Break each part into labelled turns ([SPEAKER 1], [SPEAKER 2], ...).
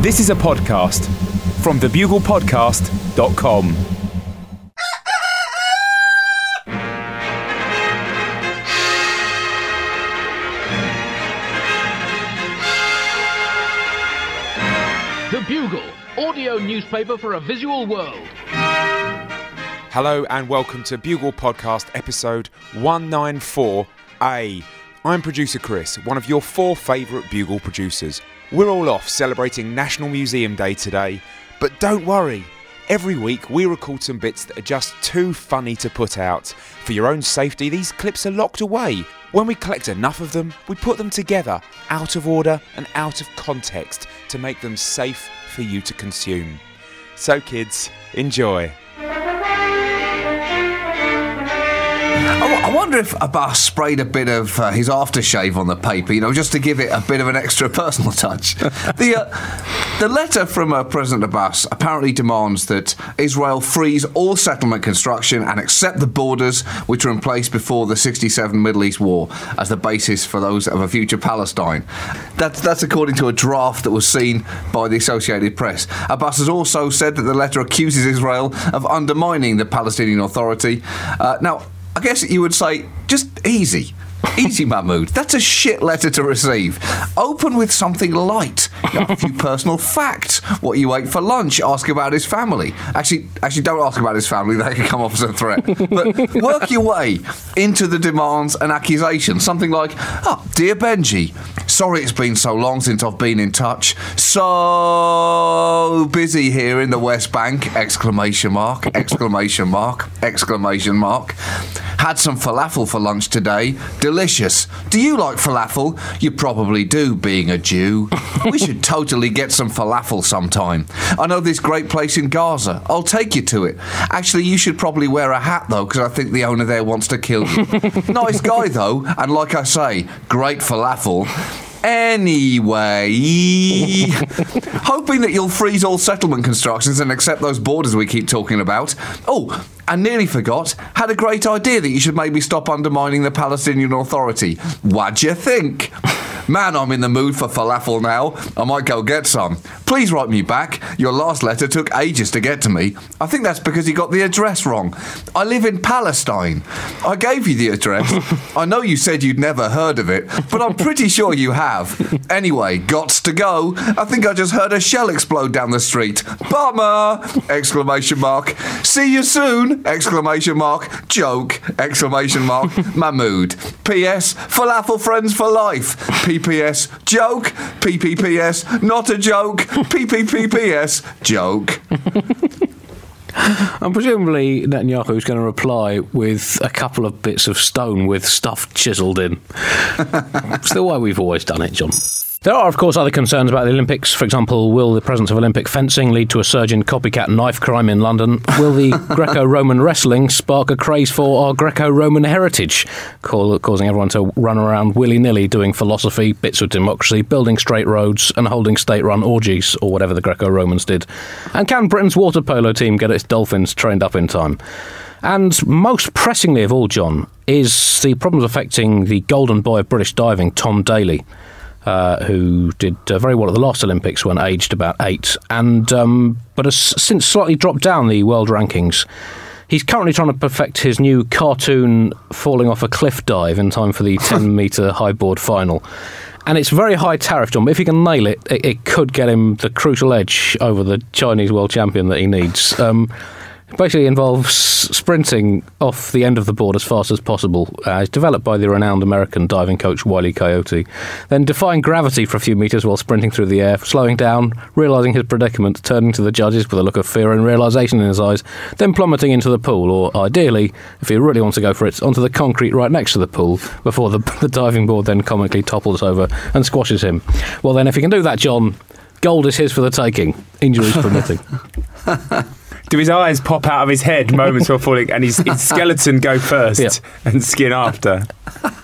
[SPEAKER 1] This is a podcast from thebuglepodcast.com.
[SPEAKER 2] The Bugle, audio newspaper for a visual world.
[SPEAKER 1] Hello and welcome to Bugle Podcast episode 194A. I'm producer Chris, one of your 4 favourite Bugle producers. We're all off celebrating National Museum Day today, but don't worry. Every week we record some bits that are just too funny to put out. For your own safety, these clips are locked away. When we collect enough of them, we put them together, out of order and out of context, to make them safe for you to consume. So kids, enjoy.
[SPEAKER 3] I wonder if Abbas sprayed a bit of his aftershave on the paper, just to give it a bit of an extra personal touch. The letter from President Abbas apparently demands that Israel freeze all settlement construction and accept the borders which were in place before the 1967 Middle East War as the basis for those of a future Palestine. That's according to a draft that was seen by the Associated Press. Abbas has also said that the letter accuses Israel of undermining the Palestinian Authority. Now, I guess you would say, just easy. Easy, Mahmoud. That's a shit letter to receive. Open with something light. A few personal facts. What you ate for lunch. Ask about his family. Actually, don't ask about his family. That could come off as a threat. But work your way into the demands and accusations. Something like, dear Benji, sorry it's been so long since I've been in touch. So busy here in the West Bank! Exclamation mark! Exclamation mark! Exclamation mark! Had some falafel for lunch today. Delicious. Do you like falafel? You probably do, being a Jew. We should totally get some falafel sometime. I know this great place in Gaza. I'll take you to it. Actually, you should probably wear a hat, though, because I think the owner there wants to kill you. Nice guy, though, and like I say, great falafel. Anyway, hoping that you'll freeze all settlement constructions and accept those borders we keep talking about. Oh, and nearly forgot, had a great idea that you should maybe stop undermining the Palestinian Authority. What'd you think? Man, I'm in the mood for falafel now. I might go get some. Please write me back. Your last letter took ages to get to me. I think that's because you got the address wrong. I live in Palestine. I gave you the address. I know you said you'd never heard of it, but I'm pretty sure you have. Anyway, gots to go. I think I just heard a shell explode down the street. Bummer! Exclamation mark. See you soon! Exclamation mark. Joke! Exclamation mark. Mahmoud. P.S. Falafel friends for life. PPS, joke. PPPS, not a joke. PPPPS, joke.
[SPEAKER 4] And presumably Netanyahu's going to reply with a couple of bits of stone with stuff chiselled in. It's the way we've always done it, John. There are, of course, other concerns about the Olympics. For example, will the presence of Olympic fencing lead to a surge in copycat knife crime in London? Will the Greco-Roman wrestling spark a craze for our Greco-Roman heritage, causing everyone to run around willy-nilly doing philosophy, bits of democracy, building straight roads and holding state-run orgies, or whatever the Greco-Romans did? And can Britain's water polo team get its dolphins trained up in time? And most pressingly of all, John, is the problems affecting the golden boy of British diving, Tom Daley, who did very well at the last Olympics when aged about 8, and but has since slightly dropped down the world rankings. He's currently trying to perfect his new cartoon falling off a cliff dive in time for the 10-metre high board final. And it's very high tariff, John, but if he can nail it, it could get him the crucial edge over the Chinese world champion that he needs. Basically involves sprinting off the end of the board as fast as possible. It's developed by the renowned American diving coach Wile E. Coyote. Then defying gravity for a few metres while sprinting through the air, slowing down, realising his predicament, turning to the judges with a look of fear and realisation in his eyes, then plummeting into the pool, or ideally, if he really wants to go for it, onto the concrete right next to the pool, before the diving board then comically topples over and squashes him. Well then, if he can do that, John, gold is his for the taking, injuries permitting.
[SPEAKER 1] Do his eyes pop out of his head moments before falling, and his skeleton go first and skin after?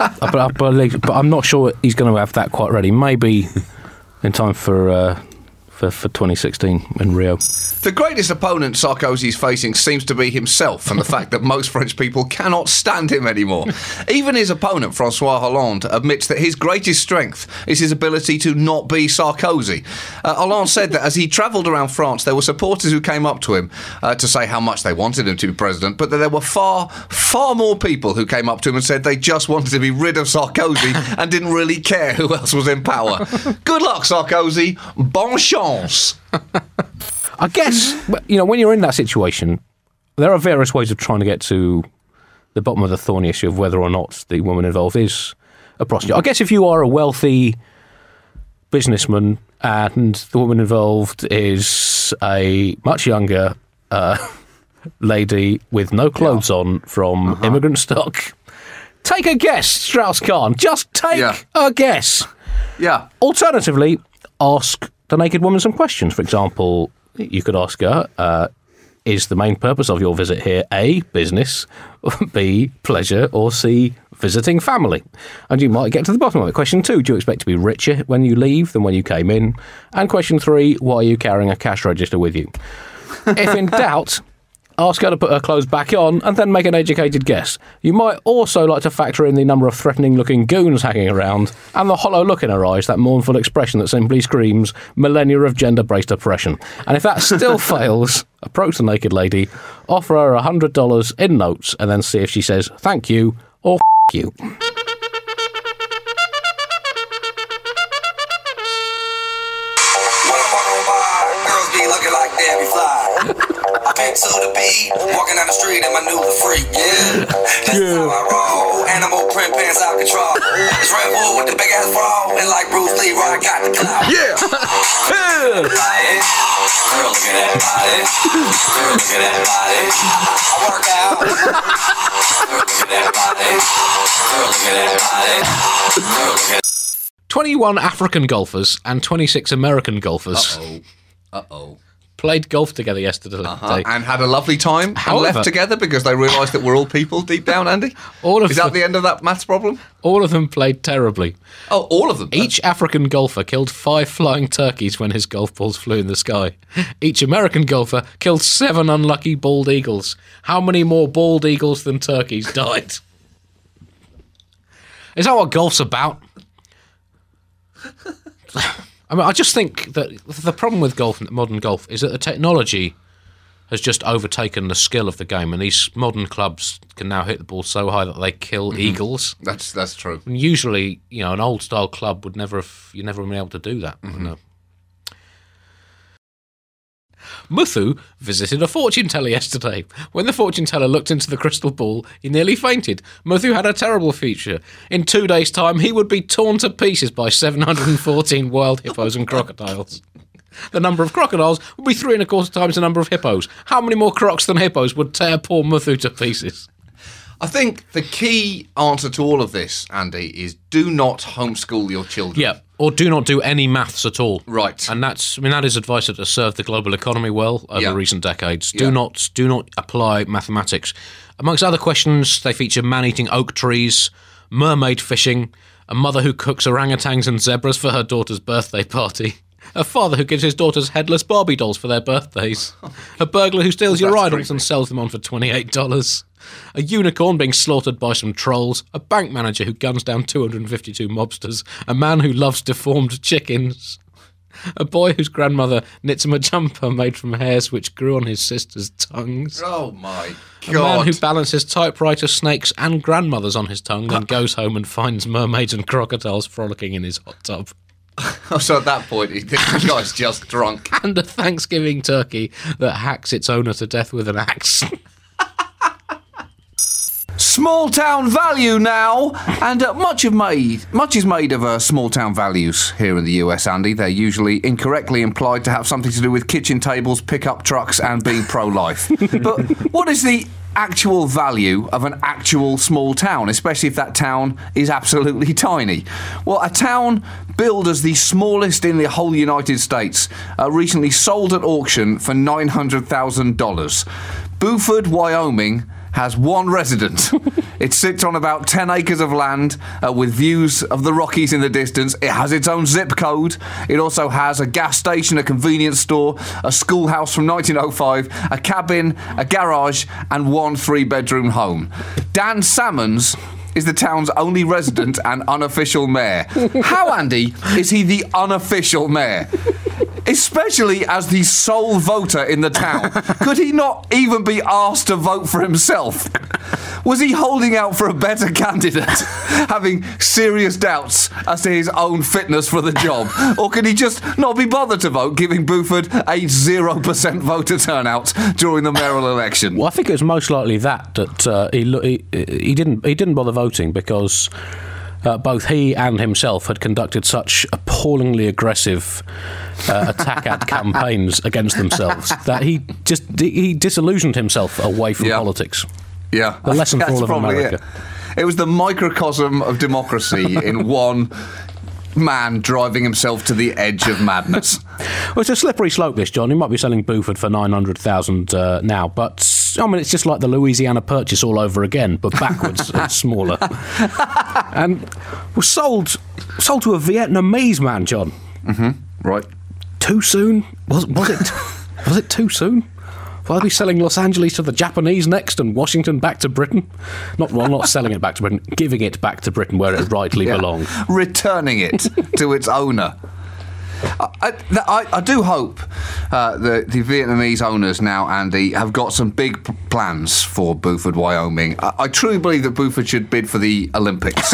[SPEAKER 4] But I'm not sure he's going to have that quite ready. Maybe in time for for 2016 in Rio.
[SPEAKER 3] The greatest opponent Sarkozy is facing seems to be himself and the fact that most French people cannot stand him anymore. Even his opponent, François Hollande, admits that his greatest strength is his ability to not be Sarkozy. Hollande said that as he travelled around France, there were supporters who came up to him to say how much they wanted him to be president, but that there were far, far more people who came up to him and said they just wanted to be rid of Sarkozy and didn't really care who else was in power. Good luck, Sarkozy. Bon chance.
[SPEAKER 4] I guess, when you're in that situation, there are various ways of trying to get to the bottom of the thorny issue of whether or not the woman involved is a prostitute. I guess if you are a wealthy businessman and the woman involved is a much younger lady with no clothes on from immigrant stock, take a guess, Strauss-Kahn. Just take a guess.
[SPEAKER 3] Yeah.
[SPEAKER 4] Alternatively, ask the naked woman some questions. For example, you could ask her, is the main purpose of your visit here A, business, B, pleasure, or C, visiting family? And you might get to the bottom of it. Question 2, do you expect to be richer when you leave than when you came in? And question 3, why are you carrying a cash register with you? If in doubt, ask her to put her clothes back on and then make an educated guess. You might also like to factor in the number of threatening-looking goons hanging around and the hollow look in her eyes, that mournful expression that simply screams millennia of gender-based oppression. And if that still fails, approach the naked lady, offer her $100 in notes, and then see if she says thank you or f*** you.
[SPEAKER 5] To the beat, walking down the street and my new freak, That's how I roll. Animal print pants out control. It's Red Bull with the big ass bra, and like Bruce Lee, I got the clout. Girl, look at that body. Girl, look at that body. I work out. Girl, look at that body. Girl, look at that body. Girl, look at
[SPEAKER 4] 21 African golfers and 26 American golfers. Played golf together yesterday.
[SPEAKER 3] And had a lovely time.
[SPEAKER 4] However,
[SPEAKER 3] and left together because they realised that we're all people deep down, Andy? Is that the end of that maths problem?
[SPEAKER 4] All of them played terribly.
[SPEAKER 3] Oh, all of them?
[SPEAKER 4] Each African golfer killed 5 flying turkeys when his golf balls flew in the sky. Each American golfer killed 7 unlucky bald eagles. How many more bald eagles than turkeys died? Is that what golf's about? I mean, I just think that the problem with golf, modern golf, is that the technology has just overtaken the skill of the game, and these modern clubs can now hit the ball so high that they kill eagles.
[SPEAKER 3] That's true.
[SPEAKER 4] And usually, an old style club would never been able to do that. No. Muthu visited a fortune teller yesterday. When the fortune teller looked into the crystal ball, he nearly fainted. Muthu had a terrible future. In 2 days' time, he would be torn to pieces by 714 wild hippos and crocodiles. The number of crocodiles would be 3.25 times the number of hippos. How many more crocs than hippos would tear poor Muthu to pieces?
[SPEAKER 3] I think the key answer to all of this, Andy, is do not homeschool your children.
[SPEAKER 4] Yeah, or do not do any maths at all.
[SPEAKER 3] Right.
[SPEAKER 4] And that is advice that has served the global economy well over recent decades. Do not apply mathematics. Amongst other questions, they feature man-eating oak trees, mermaid fishing, a mother who cooks orangutans and zebras for her daughter's birthday party, a father who gives his daughters headless Barbie dolls for their birthdays, a burglar who steals your idols and sells them on for $28, a unicorn being slaughtered by some trolls, a bank manager who guns down 252 mobsters, a man who loves deformed chickens, a boy whose grandmother knits him a jumper made from hairs which grew on his sister's tongues.
[SPEAKER 3] Oh my God.
[SPEAKER 4] A man who balances typewriter snakes and grandmothers on his tongue, then goes home and finds mermaids and crocodiles frolicking in his hot tub.
[SPEAKER 3] So at that point, the guy's just drunk.
[SPEAKER 4] And a Thanksgiving turkey that hacks its owner to death with an axe.
[SPEAKER 3] Small town value now, and much is made of small town values here in the US, Andy. They're usually incorrectly implied to have something to do with kitchen tables, pickup trucks, and being pro-life. But what is the actual value of an actual small town, especially if that town is absolutely tiny? Well, a town billed as the smallest in the whole United States recently sold at auction for $900,000. Buford, Wyoming, has one resident. It sits on about 10 acres of land with views of the Rockies in the distance. It has its own zip code. It also has a gas station, a convenience store, a schoolhouse from 1905, a cabin, a garage, and one 3-bedroom home. Dan Salmons is the town's only resident and unofficial mayor. How, Andy, is he the unofficial mayor? Especially as the sole voter in the town. Could he not even be asked to vote for himself? Was he holding out for a better candidate, having serious doubts as to his own fitness for the job? Or could he just not be bothered to vote, giving Buford a 0% voter turnout during the mayoral election?
[SPEAKER 4] Well, I think it was most likely that he didn't bother voting because both he and himself had conducted such appallingly aggressive attack ad campaigns against themselves that he disillusioned himself away from politics.
[SPEAKER 3] Yeah,
[SPEAKER 4] the lesson for all of America.
[SPEAKER 3] It was the microcosm of democracy in one man driving himself to the edge of madness.
[SPEAKER 4] Well, it's a slippery slope, this, John. He might be selling Buford for $900,000 now, but I mean, it's just like the Louisiana Purchase all over again, but backwards and smaller. And was sold to a Vietnamese man, John.
[SPEAKER 3] Mm-hmm. Right.
[SPEAKER 4] Too soon? Was it too soon? Will I be selling Los Angeles to the Japanese next and Washington back to Britain? Not selling it back to Britain, giving it back to Britain where it rightly belonged.
[SPEAKER 3] Returning it to its owner. I do hope the Vietnamese owners now, Andy, have got some big plans for Buford, Wyoming. I truly believe that Buford should bid for the Olympics.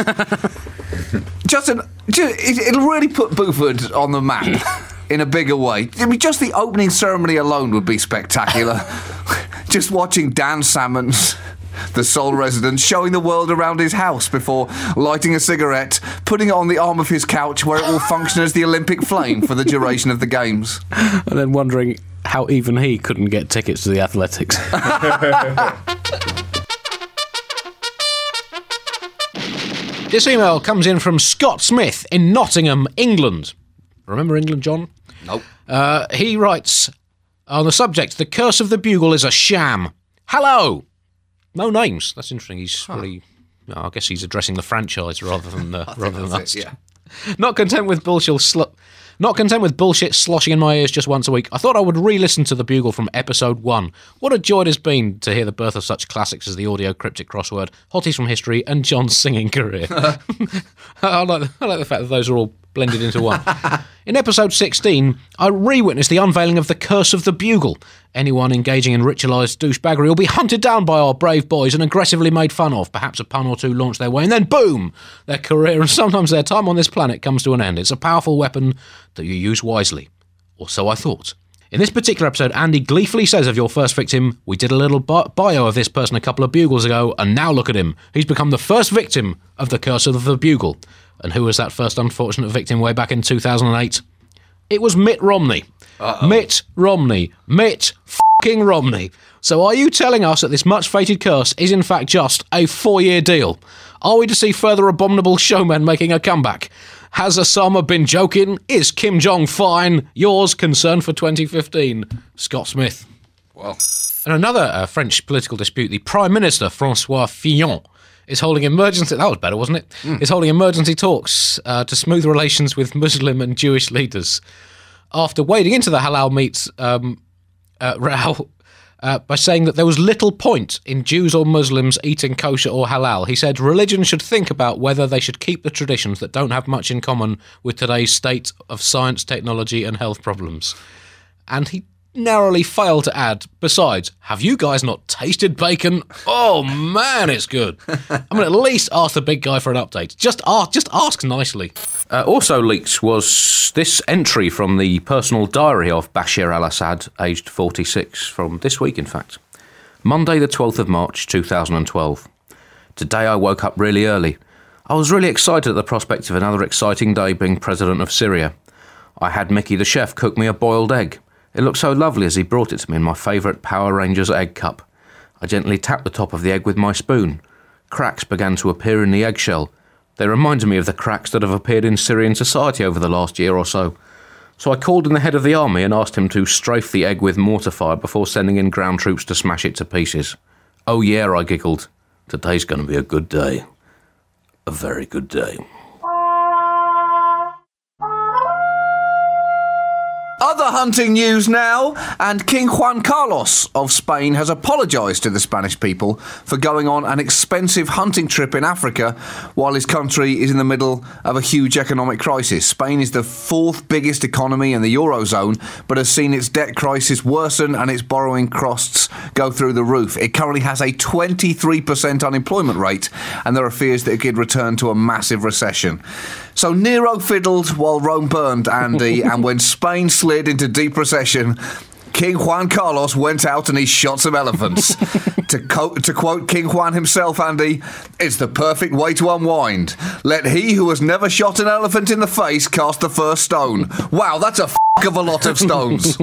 [SPEAKER 3] It'll really put Buford on the map in a bigger way. I mean, just the opening ceremony alone would be spectacular. Just watching Dan Salmons, the sole resident, showing the world around his house before lighting a cigarette, putting it on the arm of his couch where it will function as the Olympic flame for the duration of the Games.
[SPEAKER 4] And then wondering how even he couldn't get tickets to the athletics. This email comes in from Scott Smith in Nottingham, England. Remember England, John?
[SPEAKER 3] Nope.
[SPEAKER 4] He writes on the subject, "The Curse of the Bugle is a sham. Hello." No names. That's interesting. He's really... I guess he's addressing the franchise rather than us.
[SPEAKER 3] Yeah.
[SPEAKER 4] Not content with bullshit sloshing in my ears just once a week, I thought I would re-listen to The Bugle from episode 1. What a joy it has been to hear the birth of such classics as the audio cryptic crossword, Hotties from History, and John's singing career. I like the fact that those are all blended into one. In episode 16, I re-witnessed the unveiling of The Curse of the Bugle. Anyone engaging in ritualised douchebaggery will be hunted down by our brave boys and aggressively made fun of. Perhaps a pun or two launched their way, and then boom! Their career and sometimes their time on this planet comes to an end. It's a powerful weapon that you use wisely. Or so I thought. In this particular episode, Andy gleefully says of your first victim, "We did a little bio of this person a couple of bugles ago, and now look at him. He's become the first victim of the Curse of the Bugle." And who was that first unfortunate victim way back in 2008? It was Mitt Romney.
[SPEAKER 3] Uh-oh.
[SPEAKER 4] Mitt Romney. Mitt f***ing Romney. So are you telling us that this much-fated curse is in fact just a 4-year deal? Are we to see further abominable showmen making a comeback? Has Osama been joking? Is Kim Jong fine? Yours, concerned for 2015. Scott Smith.
[SPEAKER 3] Well.
[SPEAKER 4] And another French political dispute, the Prime Minister, François Fillon, is holding emergency... That was better, wasn't it? Is holding emergency talks to smooth relations with Muslim and Jewish leaders. After wading into the halal meat row by saying that there was little point in Jews or Muslims eating kosher or halal, he said religion should think about whether they should keep the traditions that don't have much in common with today's state of science, technology and health problems. And he narrowly failed to add, besides, have you guys not tasted bacon? Oh man, it's good. I mean, at least ask the big guy for an update. Just ask nicely. Also leaked was this entry from the personal diary of Bashar al-Assad, aged 46, from this week in fact. Monday the 12th of March 2012. Today I woke up really early. I was really excited at the prospect of another exciting day being president of Syria. I had Mickey the chef cook me a boiled egg. It looked so lovely as he brought it to me in my favourite Power Rangers egg cup. I gently tapped the top of the egg with my spoon. Cracks began to appear in the eggshell. They reminded me of the cracks that have appeared in Syrian society over the last year or so. So I called in the head of the army and asked him to strafe the egg with mortar fire before sending in ground troops to smash it to pieces. "Oh yeah," I giggled. "Today's going to be a good day. A very good day."
[SPEAKER 3] Other hunting news now, and King Juan Carlos of Spain has apologised to the Spanish people for going on an expensive hunting trip in Africa while his country is in the middle of a huge economic crisis. Spain is the fourth biggest economy in the Eurozone, but has seen its debt crisis worsen and its borrowing costs go through the roof. It currently has a 23% unemployment rate, and there are fears that it could return to a massive recession. So Nero fiddled while Rome burned, Andy, and when Spain slid into deep recession, King Juan Carlos went out and he shot some elephants. To quote King Juan himself, Andy, "It's the perfect way to unwind. Let he who has never shot an elephant in the face cast the first stone." Wow, that's a of a lot of stones.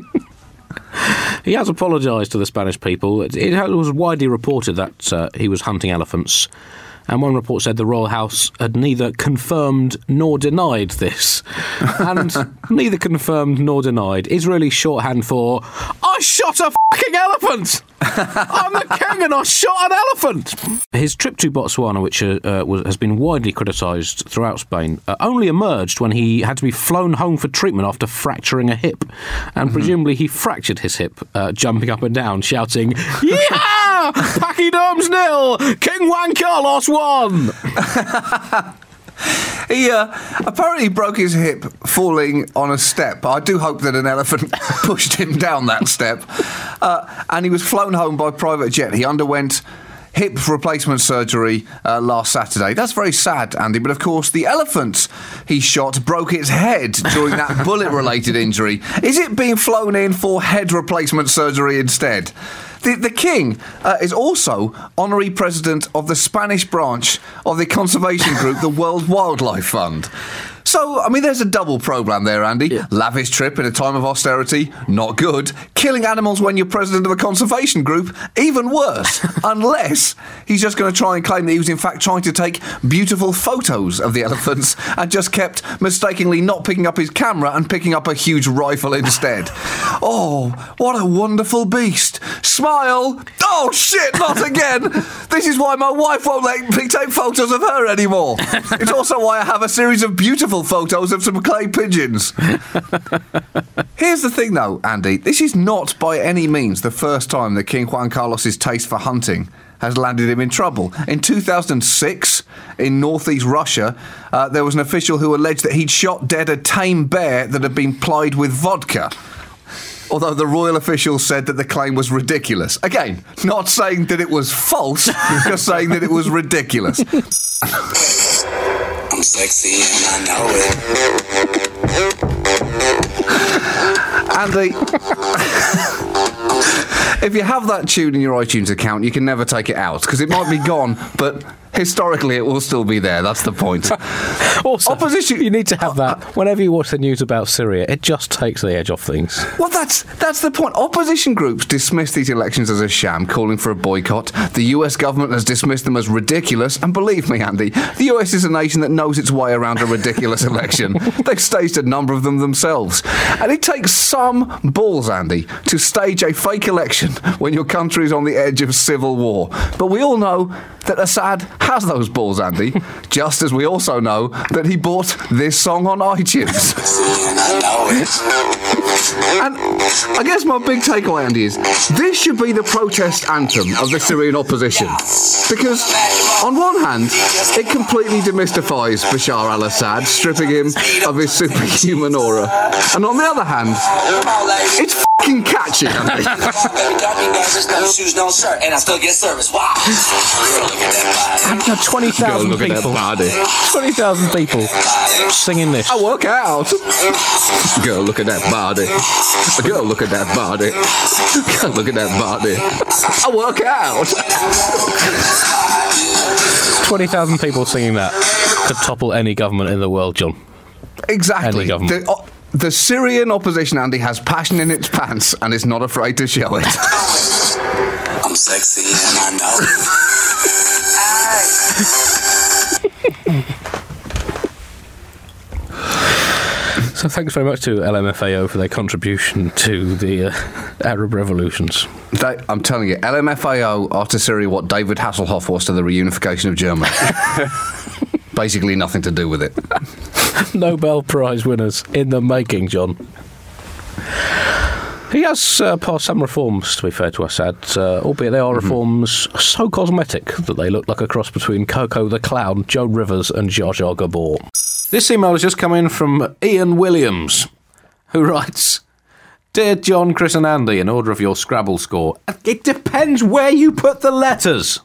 [SPEAKER 4] He has apologised to the Spanish people. It was widely reported that he was hunting elephants. And one report said the royal house had neither confirmed nor denied this. And neither confirmed nor denied is really shorthand for, "I shot a fucking elephant! I'm the king and I shot an elephant!" His trip to Botswana, which has been widely criticised throughout Spain, only emerged when he had to be flown home for treatment after fracturing a hip. And presumably he fractured his hip, jumping up and down, shouting, "Yeehaw! Pachyderms nil! King Juan Carlos won!"
[SPEAKER 3] He apparently broke his hip falling on a step. I do hope that an elephant pushed him down that step. And he was flown home by private jet. He underwent hip replacement surgery last Saturday. That's very sad, Andy, but of course the elephant he shot broke its head during that bullet-related injury. Is it being flown in for head replacement surgery instead? The king is also honorary president of the Spanish branch of the conservation group, the World Wildlife Fund. So, I mean, there's a double programme there, Andy. Yeah. Lavish trip in a time of austerity, not good. Killing animals when you're president of a conservation group, even worse. Unless he's just going to try and claim that he was in fact trying to take beautiful photos of the elephants and just kept mistakenly not picking up his camera and picking up a huge rifle instead. Oh, what a wonderful beast. Smile. Oh, shit, not again. This is why my wife won't let me take photos of her anymore. It's also why I have a series of beautiful photos of some clay pigeons. Here's the thing though, Andy, this is not by any means the first time that King Juan Carlos's taste for hunting has landed him in trouble. In 2006, in northeast Russia, there was an official who alleged that he'd shot dead a tame bear that had been plied with vodka. Although the royal official said that the claim was ridiculous. Again, not saying that it was false, just saying that it was ridiculous.
[SPEAKER 5] I'm sexy and I know it.
[SPEAKER 3] Andy, if you have that tune in your iTunes account, you can never take it out, because it might be gone, but historically it will still be there. That's the point.
[SPEAKER 4] Also, opposition, you need to have that whenever you watch the news about Syria. It just takes the edge off things.
[SPEAKER 3] Well, that's the point. Opposition groups dismiss these elections as a sham, calling for a boycott. The US government has dismissed them as ridiculous, and believe me, Andy, the US is a nation that knows its way around a ridiculous election. They've staged a number of them themselves. And it takes some balls, Andy, to stage a fake election when your country is on the edge of civil war. But we all know that Assad has those balls, Andy, just as we also know that he bought this song on iTunes. And I guess my big takeaway, Andy, is this should be the protest anthem of the Syrian opposition. Because, on one hand, it completely demystifies Bashar al-Assad, stripping him of his superhuman aura. And on the other hand, it's f***ing catchy, Andy.
[SPEAKER 4] And 20,000 people. 20,000 people singing this.
[SPEAKER 3] I work out. Girl, look at that body. Girl, look at that body. Girl, look at that body. I work out.
[SPEAKER 4] 20,000 people singing that could topple any government in the world, John.
[SPEAKER 3] Exactly.
[SPEAKER 4] Any government.
[SPEAKER 3] The Syrian opposition, Andy, has passion in its pants and is not afraid to show it.
[SPEAKER 5] I'm sexy and I know it.
[SPEAKER 4] So thanks very much to LMFAO for their contribution to the Arab revolutions.
[SPEAKER 3] I'm telling you, LMFAO are to Syria what David Hasselhoff was to the reunification of Germany. Basically nothing to do with it.
[SPEAKER 4] Nobel Prize winners in the making, John. He has passed some reforms, to be fair to Assad, albeit they are reforms so cosmetic that they look like a cross between Coco the Clown, Joan Rivers and Jar Jar Gabor. This email has just come in from Ian Williams, who writes, Dear John, Chris and Andy, in order of your Scrabble score, it depends where you put the letters.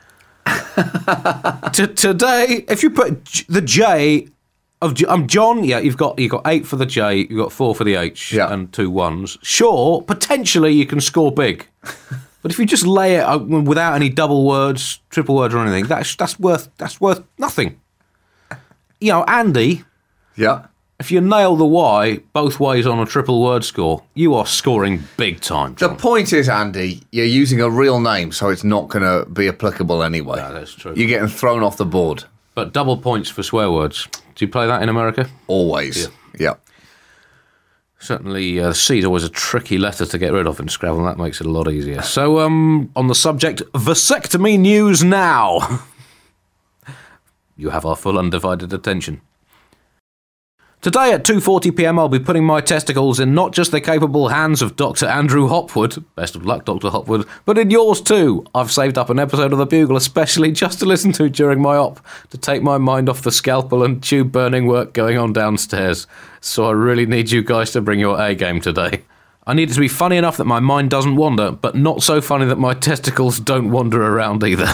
[SPEAKER 4] Today, if you put the J of John, yeah, you've got 8 for the J, you've got 4 for the H, and 2 1s. Sure, potentially you can score big, but if you just lay it without any double words, triple words, or anything, that's worth nothing. You know, Andy.
[SPEAKER 3] Yeah.
[SPEAKER 4] If you nail the Y both ways on a triple word score, you are scoring big time, John.
[SPEAKER 3] The point is, Andy, you're using a real name, so it's not going to be applicable anyway.
[SPEAKER 4] No, that's true.
[SPEAKER 3] You're getting thrown off the board.
[SPEAKER 4] But double points for swear words. Do you play that in America?
[SPEAKER 3] Always. Yeah.
[SPEAKER 4] Certainly, C is always a tricky letter to get rid of in Scrabble, and that makes it a lot easier. So, on the subject, vasectomy news now. You have our full undivided attention. Today at 2:40pm I'll be putting my testicles in not just the capable hands of Dr. Andrew Hopwood, best of luck Dr. Hopwood, but in yours too. I've saved up an episode of The Bugle especially just to listen to during my op, to take my mind off the scalpel and tube burning work going on downstairs. So I really need you guys to bring your A game today. I need it to be funny enough that my mind doesn't wander, but not so funny that my testicles don't wander around either.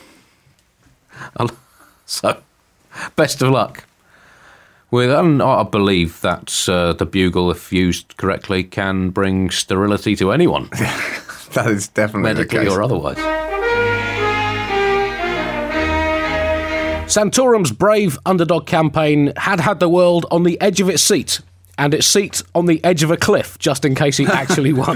[SPEAKER 4] So, best of luck. I believe that the Bugle, if used correctly, can bring sterility to anyone.
[SPEAKER 3] That is definitely the case.
[SPEAKER 4] Medically or otherwise. Santorum's brave underdog campaign had the world on the edge of its seat, and its seat on the edge of a cliff, just in case he actually won.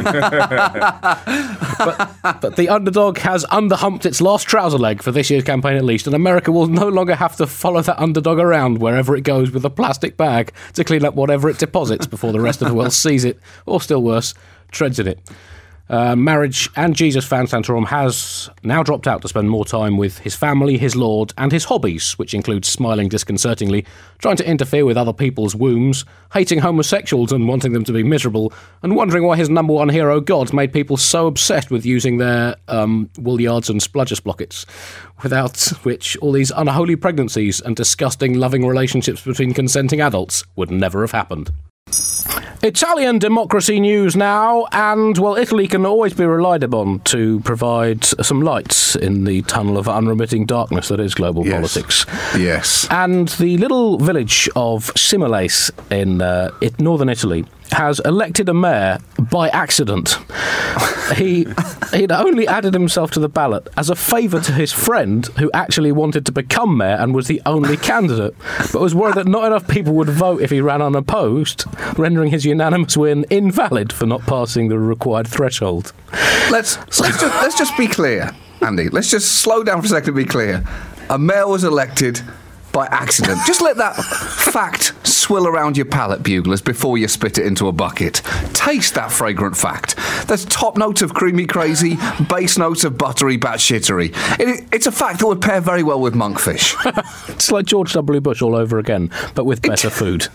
[SPEAKER 4] But the underdog has underhumped its last trouser leg for this year's campaign at least, and America will no longer have to follow that underdog around wherever it goes with a plastic bag to clean up whatever it deposits before the rest of the world sees it, or still worse, treads in it. Marriage and Jesus fan Santorum has now dropped out to spend more time with his family, his Lord, and his hobbies, which include smiling disconcertingly, trying to interfere with other people's wombs, hating homosexuals and wanting them to be miserable, and wondering why his number one hero God made people so obsessed with using their wool yards and spludger sprockets, without which all these unholy pregnancies and disgusting loving relationships between consenting adults would never have happened. Italian democracy news now, and, well, Italy can always be relied upon to provide some lights in the tunnel of unremitting darkness that is global politics.
[SPEAKER 3] Yes.
[SPEAKER 4] And the little village of Simoles in northern Italy has elected a mayor by accident. He'd only added himself to the ballot as a favour to his friend who actually wanted to become mayor and was the only candidate, but was worried that not enough people would vote if he ran unopposed, rendering his unanimous win invalid for not passing the required threshold.
[SPEAKER 3] Let's just be clear, Andy. Let's just slow down for a second to be clear. A mayor was elected by accident. Just let that fact swill around your palate, buglers, before you spit it into a bucket. Taste that fragrant fact. There's top notes of creamy crazy, base notes of buttery batshittery. It's a fact that would pair very well with monkfish.
[SPEAKER 4] It's like George W. Bush all over again, but with better food.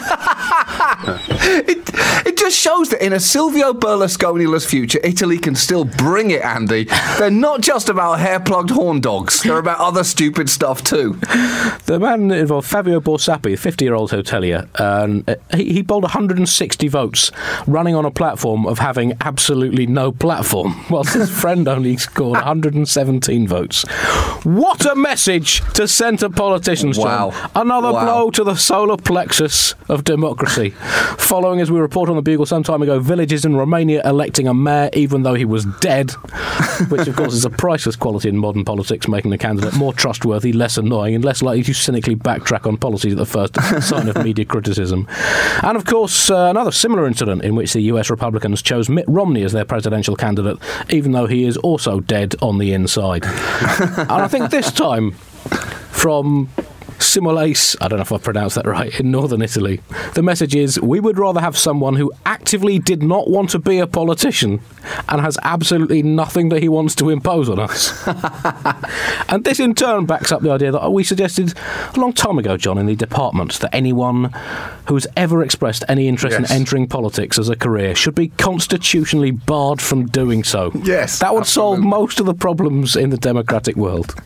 [SPEAKER 3] It just shows that in a Silvio Berlusconi-less future, Italy can still bring it, Andy. They're not just about hair-plugged horn dogs. They're about other stupid stuff too.
[SPEAKER 4] The man involved, Fabio Borsapi, a 50-year-old hotelier, he polled 160 votes, running on a platform of having absolutely no platform, whilst his friend only scored 117 votes. What a message to centre politicians, John.
[SPEAKER 3] Wow.
[SPEAKER 4] Another blow to the solar plexus of democracy. Following, as we report on the Bugle some time ago, villages in Romania electing a mayor even though he was dead, which of course is a priceless quality in modern politics, making the candidate more trustworthy, less annoying, and less likely to cynically backtrack on policies at the first sign of media criticism. And of course, another similar incident in which the US Republicans chose Mitt Romney as their presidential candidate, even though he is also dead on the inside. And I think this time, from Simulace, I don't know if I've pronounced that right, in northern Italy. The message is, we would rather have someone who actively did not want to be a politician and has absolutely nothing that he wants to impose on us. And this in turn backs up the idea that we suggested a long time ago, John, in the department, that anyone who's ever expressed any interest in entering politics as a career should be constitutionally barred from doing so.
[SPEAKER 3] Yes,
[SPEAKER 4] that would
[SPEAKER 3] absolutely.
[SPEAKER 4] solve most of the problems in the democratic world.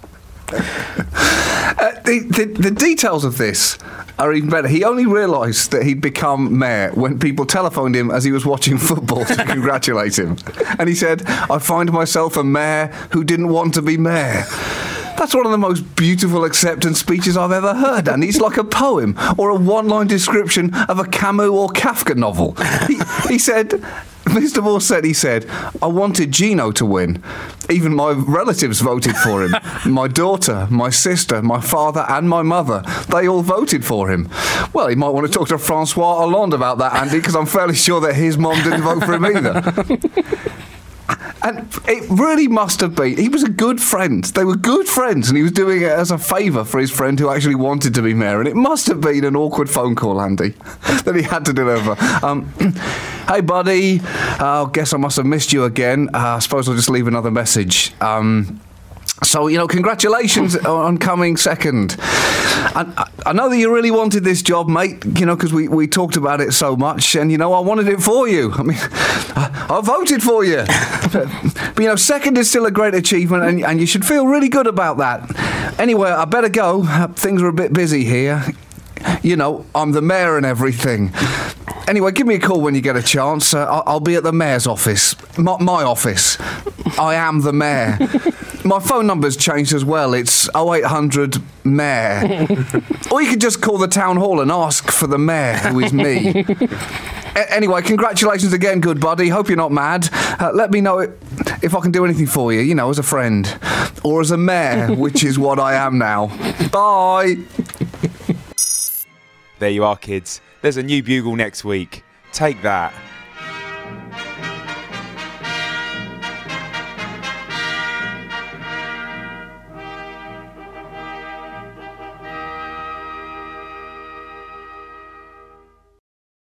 [SPEAKER 3] The details of this are even better. He only realised that he'd become mayor when people telephoned him as he was watching football to congratulate him. And he said, I find myself a mayor who didn't want to be mayor. That's one of the most beautiful acceptance speeches I've ever heard, and it's like a poem or a one-line description of a Camus or Kafka novel. He said, Mr. Morsetti said, I wanted Gino to win. Even my relatives voted for him. My daughter, my sister, my father and my mother, they all voted for him. Well, you might want to talk to Francois Hollande about that, Andy, because I'm fairly sure that his mom didn't vote for him either. And it really must have been. He was a good friend. They were good friends, and he was doing it as a favour for his friend who actually wanted to be mayor. And it must have been an awkward phone call, Andy, that he had to deliver. Hey, buddy. I guess I must have missed you again. I suppose I'll just leave another message. So, congratulations on coming second. I know that you really wanted this job, mate, because we talked about it so much, and, I wanted it for you. I mean, I voted for you. But, second is still a great achievement, and you should feel really good about that. Anyway, I better go. Things are a bit busy here. I'm the mayor and everything. Anyway, give me a call when you get a chance. I'll be at the mayor's office. My office. I am the mayor. My phone number's changed as well. It's 0800 mayor. Or you could just call the town hall and ask for the mayor, who is me. Anyway, congratulations again, good buddy. Hope you're not mad. Let me know if I can do anything for you, as a friend. Or as a mayor, which is what I am now. Bye.
[SPEAKER 1] There you are, kids. There's a new Bugle next week. Take that.